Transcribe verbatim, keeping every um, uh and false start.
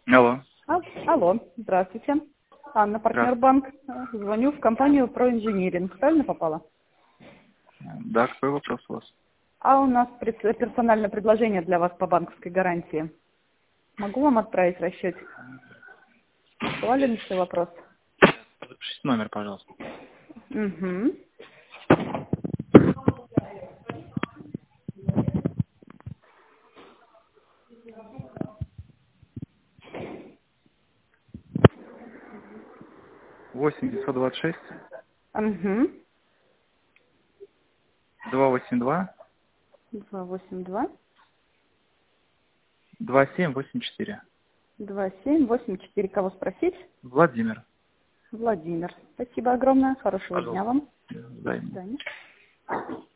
Алло. А- Алло, здравствуйте. Анна, партнер банк. Звоню в компанию «Проинжиниринг». Правильно попала? Да, какой вопрос у вас? А у нас пред- персональное предложение для вас по банковской гарантии. Могу вам отправить расчетик? Актуален еще вопрос? Запишите номер, пожалуйста. Угу. восемь девятьсот двадцать шесть Угу. два восемь два два восемь два два семь восемь четыре. два семь восемь четыре. Кого спросить? Владимир. Владимир. Спасибо огромное. Хорошего дня Пожалуйста. вам. До Взаимно. свидания.